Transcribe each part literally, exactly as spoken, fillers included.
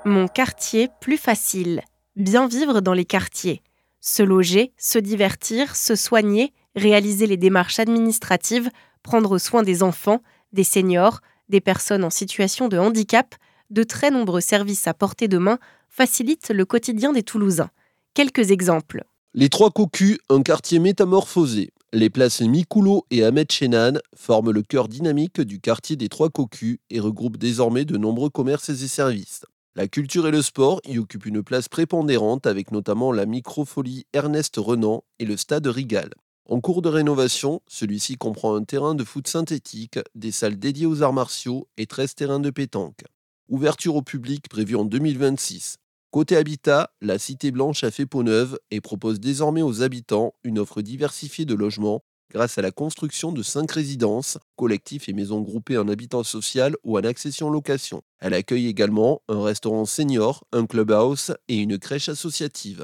Mon quartier plus facile. Bien vivre dans les quartiers. Se loger, se divertir, se soigner, réaliser les démarches administratives, prendre soin des enfants, des seniors, des personnes en situation de handicap, de très nombreux services à portée de main facilitent le quotidien des Toulousains. Quelques exemples. Les Trois Cocus, un quartier métamorphosé. Les places Mikoulot et Ahmed Chenan forment le cœur dynamique du quartier des Trois Cocus et regroupent désormais de nombreux commerces et services. La culture et le sport y occupent une place prépondérante avec notamment la microfolie Ernest Renan et le stade Rigal. En cours de rénovation, celui-ci comprend un terrain de foot synthétique, des salles dédiées aux arts martiaux et treize terrains de pétanque. Ouverture au public prévue en deux mille vingt-six. Côté habitat, la Cité Blanche a fait peau neuve et propose désormais aux habitants une offre diversifiée de logements grâce à la construction de cinq résidences, collectifs et maisons groupées en habitat social ou en accession-location. Elle accueille également un restaurant senior, un clubhouse et une crèche associative.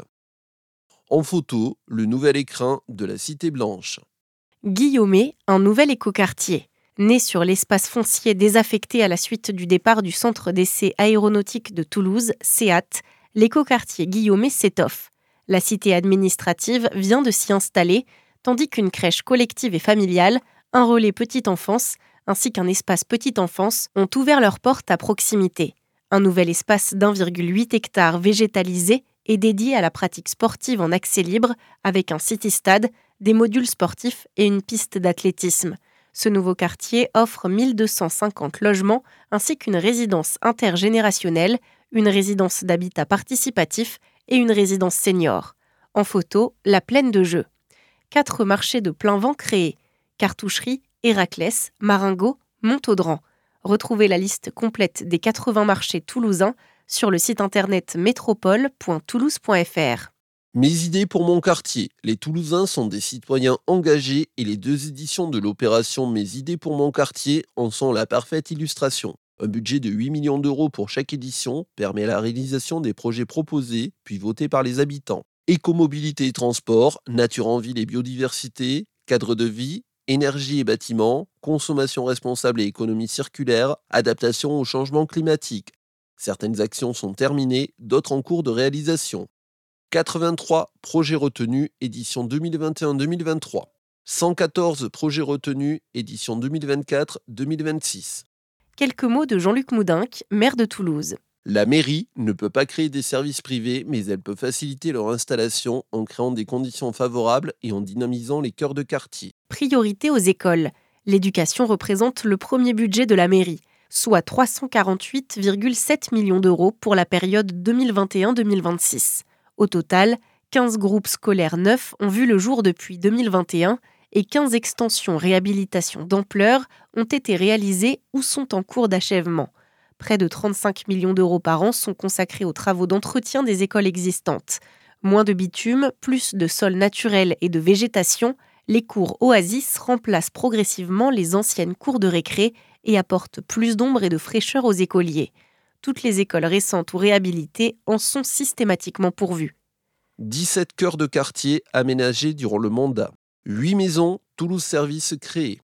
En photo, le nouvel écrin de la Cité Blanche. Guillaumet, un nouvel écoquartier. Né sur l'espace foncier désaffecté à la suite du départ du Centre d'essai aéronautique de Toulouse, CEAT, l'écoquartier Guillaumet s'étoffe. La cité administrative vient de s'y installer, tandis qu'une crèche collective et familiale, un relais petite enfance, ainsi qu'un espace petite enfance ont ouvert leurs portes à proximité. Un nouvel espace d'un virgule huit hectares végétalisé est dédié à la pratique sportive en accès libre, avec un city-stade, des modules sportifs et une piste d'athlétisme. Ce nouveau quartier offre mille deux cent cinquante logements ainsi qu'une résidence intergénérationnelle, une résidence d'habitat participatif et une résidence senior. En photo, la plaine de jeux. Quatre marchés de plein vent créés. Cartoucherie, Héraclès, Maringot, Montaudran. Retrouvez la liste complète des quatre-vingts marchés toulousains sur le site internet métropole point toulouse point f r. Mes idées pour mon quartier. Les Toulousains sont des citoyens engagés et les deux éditions de l'opération Mes idées pour mon quartier en sont la parfaite illustration. Un budget de huit millions d'euros pour chaque édition permet la réalisation des projets proposés puis votés par les habitants. Écomobilité et transport, nature en ville et biodiversité, cadre de vie, énergie et bâtiments, consommation responsable et économie circulaire, adaptation au changement climatique. Certaines actions sont terminées, d'autres en cours de réalisation. quatre-vingt-trois projets retenus, édition deux mille vingt et un deux mille vingt-trois. cent quatorze projets retenus, édition deux mille vingt-quatre deux mille vingt-six. Quelques mots de Jean-Luc Moudinque, maire de Toulouse. La mairie ne peut pas créer des services privés, mais elle peut faciliter leur installation en créant des conditions favorables et en dynamisant les cœurs de quartier. Priorité aux écoles. L'éducation représente le premier budget de la mairie, soit trois cent quarante-huit virgule sept millions d'euros pour la période deux mille vingt et un deux mille vingt-six. Au total, quinze groupes scolaires neufs ont vu le jour depuis deux mille vingt et un et quinze extensions réhabilitations d'ampleur ont été réalisées ou sont en cours d'achèvement. Près de trente-cinq millions d'euros par an sont consacrés aux travaux d'entretien des écoles existantes. Moins de bitume, plus de sol naturel et de végétation, les cours Oasis remplacent progressivement les anciennes cours de récré et apportent plus d'ombre et de fraîcheur aux écoliers. Toutes les écoles récentes ou réhabilitées en sont systématiquement pourvues. dix-sept cœurs de quartier aménagés durant le mandat. huit maisons Toulouse Service créées.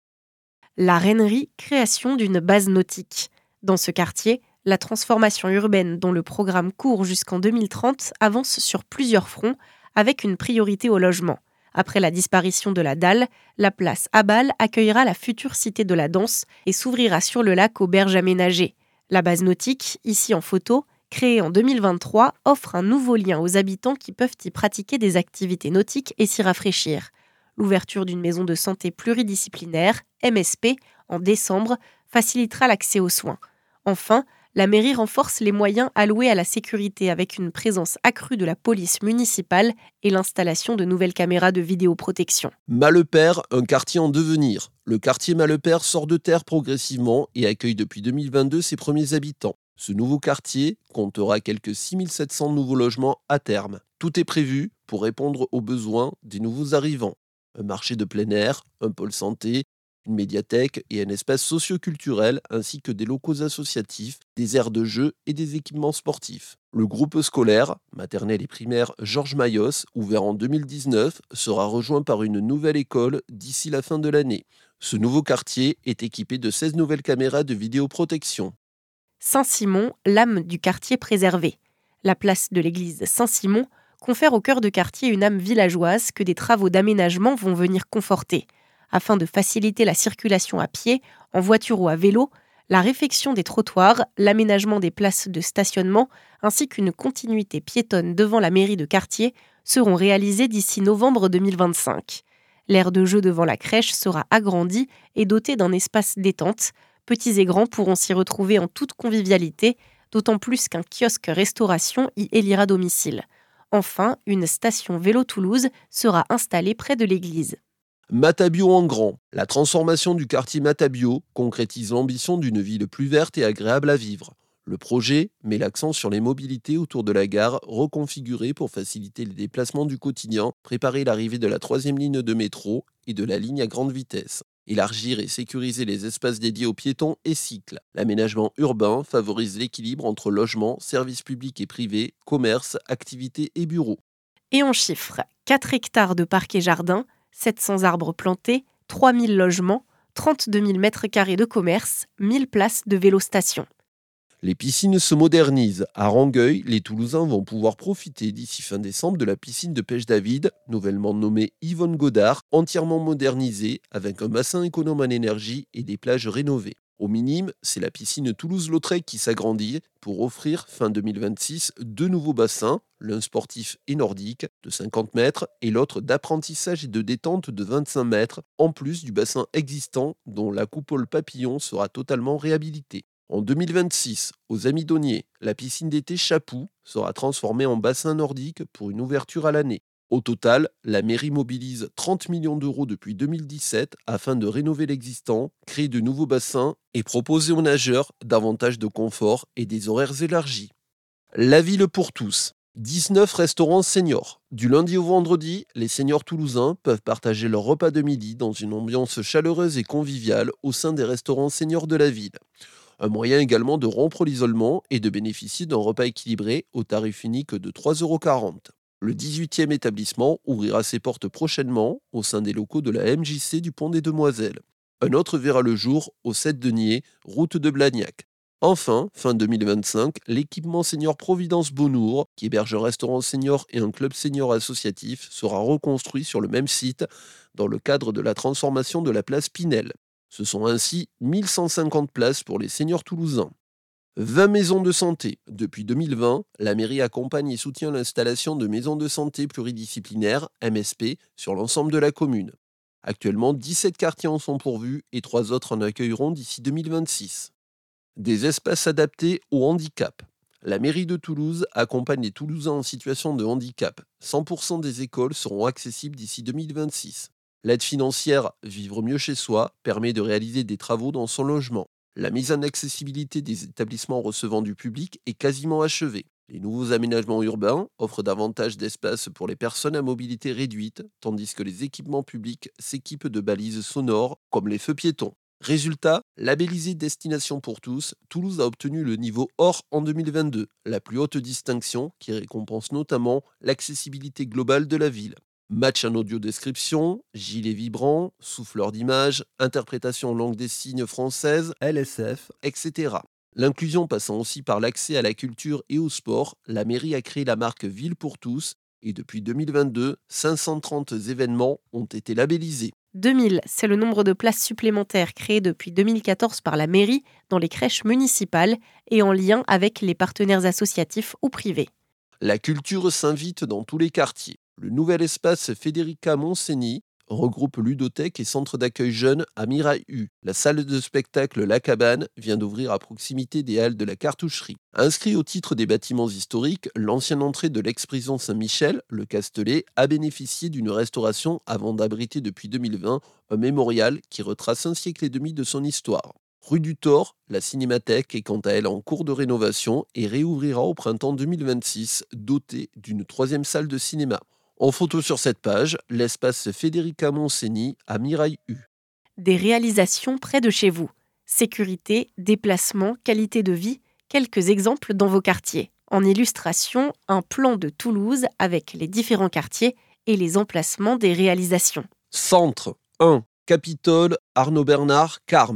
La Rennerie, création d'une base nautique. Dans ce quartier, la transformation urbaine dont le programme court jusqu'en deux mille trente avance sur plusieurs fronts avec une priorité au logement. Après la disparition de la dalle, la place Abal accueillera la future cité de la danse et s'ouvrira sur le lac aux berges aménagées. La base nautique, ici en photo, créée en deux mille vingt-trois, offre un nouveau lien aux habitants qui peuvent y pratiquer des activités nautiques et s'y rafraîchir. L'ouverture d'une maison de santé pluridisciplinaire, M S P, en décembre, facilitera l'accès aux soins. Enfin, la mairie renforce les moyens alloués à la sécurité avec une présence accrue de la police municipale et l'installation de nouvelles caméras de vidéoprotection. Malepère, un quartier en devenir. Le quartier Malepère sort de terre progressivement et accueille depuis deux mille vingt-deux ses premiers habitants. Ce nouveau quartier comptera quelques six mille sept cents nouveaux logements à terme. Tout est prévu pour répondre aux besoins des nouveaux arrivants. Un marché de plein air, un pôle santé, une médiathèque et un espace socio-culturel ainsi que des locaux associatifs, des aires de jeux et des équipements sportifs. Le groupe scolaire, maternelle et primaire Georges Mayos, ouvert en deux mille dix-neuf, sera rejoint par une nouvelle école d'ici la fin de l'année. Ce nouveau quartier est équipé de seize nouvelles caméras de vidéoprotection. Saint-Simon, l'âme du quartier préservé. La place de l'église Saint-Simon confère au cœur de quartier une âme villageoise que des travaux d'aménagement vont venir conforter. Afin de faciliter la circulation à pied, en voiture ou à vélo, la réfection des trottoirs, l'aménagement des places de stationnement ainsi qu'une continuité piétonne devant la mairie de quartier seront réalisés d'ici novembre deux mille vingt-cinq. L'aire de jeu devant la crèche sera agrandie et dotée d'un espace détente. Petits et grands pourront s'y retrouver en toute convivialité, d'autant plus qu'un kiosque restauration y élira domicile. Enfin, une station Vélo Toulouse sera installée près de l'église. Matabio en grand. La transformation du quartier Matabio concrétise l'ambition d'une ville plus verte et agréable à vivre. Le projet met l'accent sur les mobilités autour de la gare, reconfigurée pour faciliter les déplacements du quotidien, préparer l'arrivée de la troisième ligne de métro et de la ligne à grande vitesse. Élargir et sécuriser les espaces dédiés aux piétons et cycles. L'aménagement urbain favorise l'équilibre entre logements, services publics et privés, commerces, activités et bureaux. Et en chiffres, quatre hectares de parcs et jardins, sept cents arbres plantés, trois mille logements, trente-deux mille mètres carrés de commerce, mille places de vélostation. Les piscines se modernisent. À Rangueil, les Toulousains vont pouvoir profiter d'ici fin décembre de la piscine de pêche David, nouvellement nommée Yvonne Godard, entièrement modernisée, avec un bassin économe en énergie et des plages rénovées. Au minime, c'est la piscine Toulouse-Lautrec qui s'agrandit pour offrir, fin deux mille vingt-six, deux nouveaux bassins, l'un sportif et nordique de cinquante mètres et l'autre d'apprentissage et de détente de vingt-cinq mètres, en plus du bassin existant dont la coupole papillon sera totalement réhabilitée. En deux mille vingt-six, aux Amidonniers, la piscine d'été Chapou sera transformée en bassin nordique pour une ouverture à l'année. Au total, la mairie mobilise trente millions d'euros depuis deux mille dix-sept afin de rénover l'existant, créer de nouveaux bassins et proposer aux nageurs davantage de confort et des horaires élargis. La ville pour tous. dix-neuf restaurants seniors. Du lundi au vendredi, les seniors toulousains peuvent partager leur repas de midi dans une ambiance chaleureuse et conviviale au sein des restaurants seniors de la ville. Un moyen également de rompre l'isolement et de bénéficier d'un repas équilibré au tarif unique de trois euros quarante. Le dix-huitième établissement ouvrira ses portes prochainement au sein des locaux de la M J C du Pont des Demoiselles. Un autre verra le jour au sept Deniers, route de Blagnac. Enfin, fin deux mille vingt-cinq, l'équipement senior Providence Beaunour, qui héberge un restaurant senior et un club senior associatif, sera reconstruit sur le même site dans le cadre de la transformation de la place Pinel. Ce sont ainsi mille cent cinquante places pour les seniors toulousains. vingt maisons de santé. Depuis deux mille vingt, la mairie accompagne et soutient l'installation de maisons de santé pluridisciplinaires, M S P, sur l'ensemble de la commune. Actuellement, dix-sept quartiers en sont pourvus et trois autres en accueilleront d'ici deux mille vingt-six. Des espaces adaptés au handicap. La mairie de Toulouse accompagne les Toulousains en situation de handicap. cent pour cent des écoles seront accessibles d'ici deux mille vingt-six. L'aide financière Vivre mieux chez soi permet de réaliser des travaux dans son logement. La mise en accessibilité des établissements recevant du public est quasiment achevée. Les nouveaux aménagements urbains offrent davantage d'espace pour les personnes à mobilité réduite, tandis que les équipements publics s'équipent de balises sonores comme les feux piétons. Résultat, labellisé Destination pour tous, Toulouse a obtenu le niveau Or en deux mille vingt-deux, la plus haute distinction qui récompense notamment l'accessibilité globale de la ville. Match en audio-description, gilet vibrant, souffleur d'image, interprétation en langue des signes française, L S F, et cetera. L'inclusion passant aussi par l'accès à la culture et au sport, la mairie a créé la marque Ville pour tous et depuis deux mille vingt-deux, cinq cent trente événements ont été labellisés. deux mille, c'est le nombre de places supplémentaires créées depuis deux mille quatorze par la mairie dans les crèches municipales et en lien avec les partenaires associatifs ou privés. La culture s'invite dans tous les quartiers. Le nouvel espace Federica Montseny regroupe ludothèque et centre d'accueil jeunes à Mirail-U. La salle de spectacle La Cabane vient d'ouvrir à proximité des halles de la cartoucherie. Inscrit au titre des bâtiments historiques, l'ancienne entrée de l'ex-prison Saint-Michel, le Castellet, a bénéficié d'une restauration avant d'abriter depuis deux mille vingt un mémorial qui retrace un siècle et demi de son histoire. Rue du Thor, la cinémathèque est quant à elle en cours de rénovation et réouvrira au printemps deux mille vingt-six, dotée d'une troisième salle de cinéma. En photo sur cette page, l'espace Federica Montseny à Mirail-U. Des réalisations près de chez vous. Sécurité, déplacement, qualité de vie, quelques exemples dans vos quartiers. En illustration, un plan de Toulouse avec les différents quartiers et les emplacements des réalisations. Centre un. Capitole, Arnaud Bernard, Carme.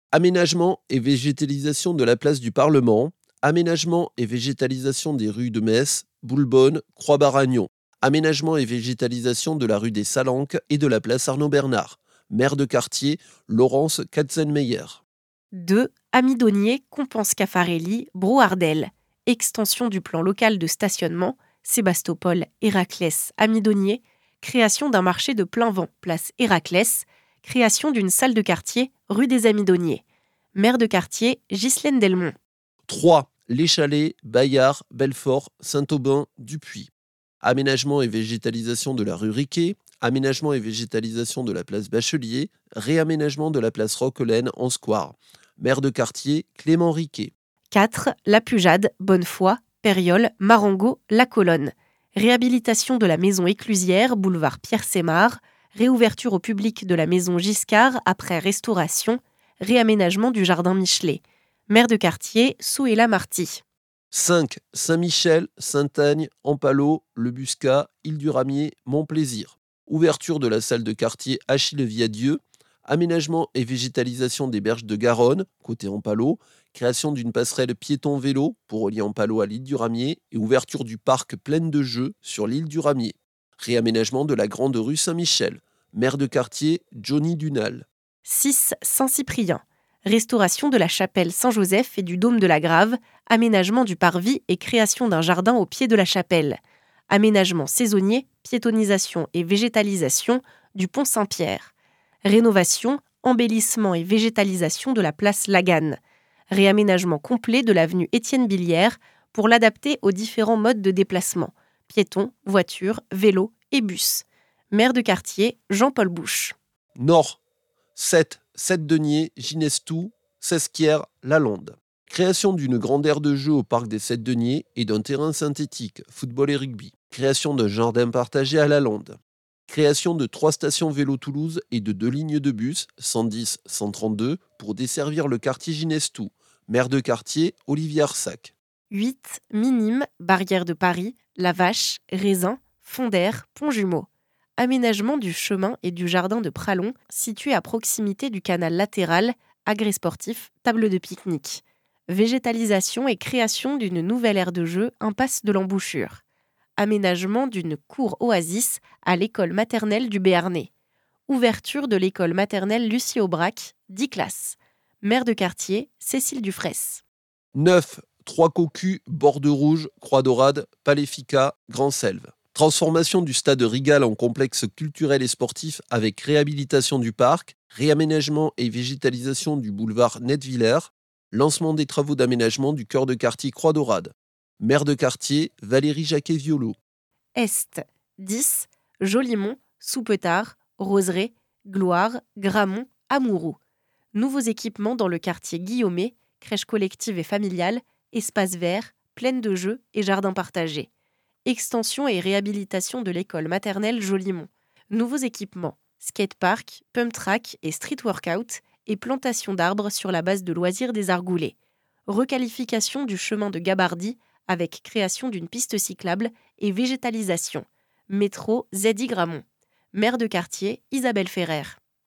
Aménagement et végétalisation de la place du Parlement. Aménagement et végétalisation des rues de Metz, Boulbonne, Croix-Baragnon. Aménagement et végétalisation de la rue des Salanques et de la place Arnaud-Bernard. Maire de quartier, Laurence Katzenmeyer. deux. Amidonnier, Compense Caffarelli, Brouardel. Extension du plan local de stationnement, Sébastopol, Héraclès, Amidonnier. Création d'un marché de plein vent, place Héraclès. Création d'une salle de quartier, rue des Amidonniers. Maire de quartier, Ghislaine Delmont. trois. Les Chalets, Bayard, Belfort, Saint-Aubin, Dupuis. Aménagement et végétalisation de la rue Riquet. Aménagement et végétalisation de la place Bachelier. Réaménagement de la place Roquelaine en square. Maire de quartier, Clément Riquet. quatre. La Pujade, Bonnefoy, Périole, Marengo, La Colonne. Réhabilitation de la maison éclusière, boulevard Pierre-Sémard. Réouverture au public de la maison Giscard après restauration. Réaménagement du jardin Michelet. Maire de quartier, Souhéla Marty. cinq. Saint-Michel, Sainte-Agne, Ampalo, Le Buscat, Île-du-Ramier, Montplaisir. Ouverture de la salle de quartier Achille Viadieu. Aménagement et végétalisation des berges de Garonne, côté Ampalo. Création d'une passerelle piéton-vélo pour relier Ampalo à l'île du Ramier et ouverture du parc Plaine de Jeux sur l'île du Ramier. Réaménagement de la grande rue Saint-Michel. Maire de quartier, Johnny Dunal. six. Saint-Cyprien. Restauration de la chapelle Saint-Joseph et du dôme de la Grave. Aménagement du parvis et création d'un jardin au pied de la chapelle. Aménagement saisonnier, piétonisation et végétalisation du pont Saint-Pierre. Rénovation, embellissement et végétalisation de la place Lagane. Réaménagement complet de l'avenue Étienne Billière pour l'adapter aux différents modes de déplacement, piétons, voitures, vélos et bus. Maire de quartier, Jean-Paul Bouche. Nord. sept. Sept-Deniers, Ginestou, Sesquières, Lalonde. Création d'une grande aire de jeu au parc des Sept-Deniers et d'un terrain synthétique, football et rugby. Création d'un jardin partagé à Lalonde. Création de trois stations vélo Toulouse et de deux lignes de bus, cent dix cent trente-deux, pour desservir le quartier Ginestou. Maire de quartier, Olivier Arsac. huit. Minimes, Barrière de Paris, La Vache, Raisin, Fondère, Pont-Jumeau. Aménagement du chemin et du jardin de Pralon, situé à proximité du canal latéral, agrès-sportif, table de pique-nique. Végétalisation et création d'une nouvelle aire de jeu, impasse de l'Embouchure. Aménagement d'une cour oasis à l'école maternelle du Béarnais. Ouverture de l'école maternelle Lucie Aubrac, dix classes. Maire de quartier, Cécile Dufraisse. neuf. Trois Cocus, Bordeaux-Rouge, Croix-Dorade, Paléfica, Grand-Selve. Transformation du stade Rigal en complexe culturel et sportif avec réhabilitation du parc, réaménagement et végétalisation du boulevard Netviller, lancement des travaux d'aménagement du cœur de quartier Croix-Dorade. Maire de quartier, Valérie Jacquet-Violot. Est, dix. Jolimont, Soupetard, Roseraie, Gloire, Gramont, Amouroux. Nouveaux équipements dans le quartier Guillaumet, crèche collective et familiale, espaces verts, plaine de jeux et jardins partagés. Extension et réhabilitation de l'école maternelle Jolimont. Nouveaux équipements, skatepark, pump track et street workout et plantation d'arbres sur la base de loisirs des Argoulés. Requalification du chemin de Gabardy avec création d'une piste cyclable et végétalisation. Métro Zeddy Gramont. Maire de quartier Isabelle Ferrer.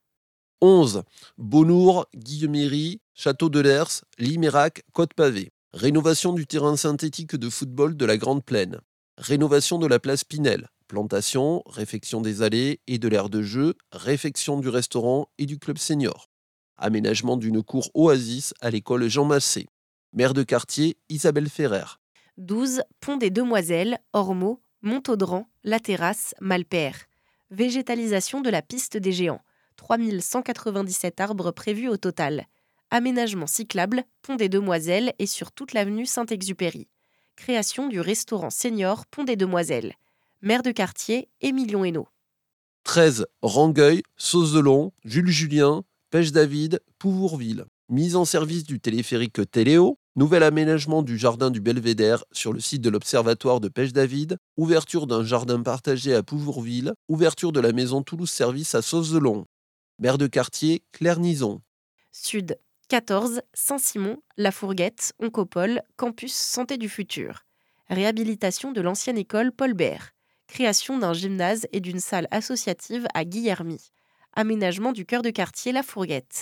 onze. Beaunour, Guilleméry, Château de l'Ers, Limérac, Côte-Pavée. Rénovation du terrain synthétique de football de la Grande Plaine. Rénovation de la place Pinel. Plantation, réfection des allées et de l'aire de jeu, réfection du restaurant et du club senior. Aménagement d'une cour oasis à l'école Jean Massé. Maire de quartier, Isabelle Ferrer. douze. Pont des Demoiselles, Ormeaux, Montaudran, La Terrasse, Malpère. Végétalisation de la piste des géants. trois mille cent quatre-vingt-dix-sept arbres prévus au total. Aménagement cyclable, Pont des Demoiselles et sur toute l'avenue Saint-Exupéry. Création du restaurant senior Pont des Demoiselles. Maire de quartier, Émilion Hainaut. treize. Rangueil, Sauce-de-Long, Jules Julien, Pêche-David, Pouvourville. Mise en service du téléphérique Téléo. Nouvel aménagement du jardin du Belvédère sur le site de l'Observatoire de Pêche-David. Ouverture d'un jardin partagé à Pouvourville. Ouverture de la maison Toulouse Service à Sauce-de-Long. Maire de quartier, Claire Nison. Sud. quatorze. Saint-Simon, La Fourguette, Oncopole, Campus Santé du Futur. Réhabilitation de l'ancienne école Paul Bert. Création d'un gymnase et d'une salle associative à Guillermy. Aménagement du cœur de quartier La Fourguette.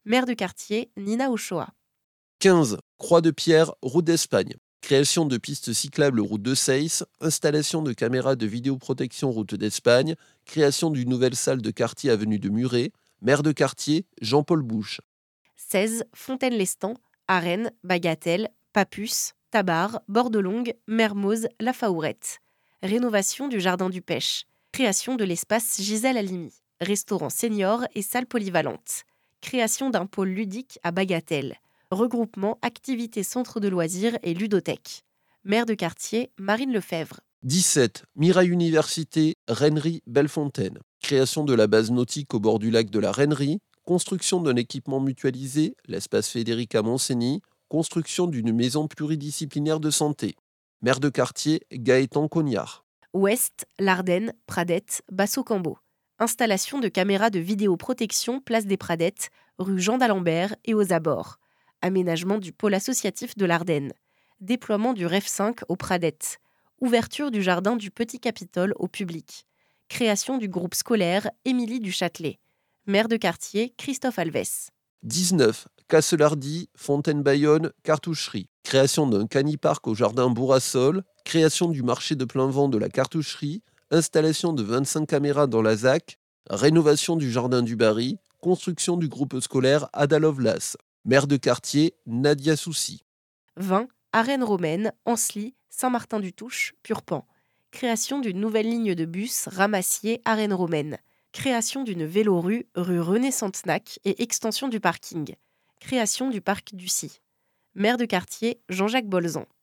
Maire de quartier, Nina Ochoa. quinze. Croix de Pierre, route d'Espagne. Création de pistes cyclables route de Seyss, installation de caméras de vidéoprotection route d'Espagne, création d'une nouvelle salle de quartier avenue de Muret. Maire de quartier, Jean-Paul Bouche. seize. Fontaine-Lestan, Arène, Bagatelle, Papus, Tabar, Bordelongue, Mermoz, La Faourette. Rénovation du jardin du Pêche. Création de l'espace Gisèle Halimi. Restaurant senior et salle polyvalente. Création d'un pôle ludique à Bagatelle. Regroupement activités centre de loisirs et ludothèque. Maire de quartier, Marine Lefebvre. dix-sept. Mirail Université, Rennerie, Bellefontaine. Création de la base nautique au bord du lac de la Rennerie. Construction d'un équipement mutualisé, l'espace Frédéric à Montceny. Construction d'une maison pluridisciplinaire de santé. Maire de quartier, Gaëtan Cognard. Ouest, L'Ardenne, Pradette, Basso-Cambo. Installation de caméras de vidéoprotection place des Pradettes, rue Jean d'Alembert et aux abords. Aménagement du pôle associatif de l'Ardenne. Déploiement du R E F cinq aux Pradettes. Ouverture du jardin du Petit Capitole au public. Création du groupe scolaire Émilie du Châtelet. Maire de quartier, Christophe Alves. dix-neuf. Casselardy, Fontaine-Bayonne, Cartoucherie. Création d'un caniparc au jardin Bourrassol. Création du marché de plein vent de la cartoucherie. Installation de vingt-cinq caméras dans la Z A C. Rénovation du jardin du Barry. Construction du groupe scolaire Ada Lovelace. Maire de quartier, Nadia Soucy. vingt. Arène romaine, Ancelis, Saint-Martin-du-Touche, Purpan. Création d'une nouvelle ligne de bus Ramassier Arène romaine. Création d'une vélorue rue René Santenac et extension du parking. Création du parc d'Ussy. Maire de quartier, Jean-Jacques Bolzan.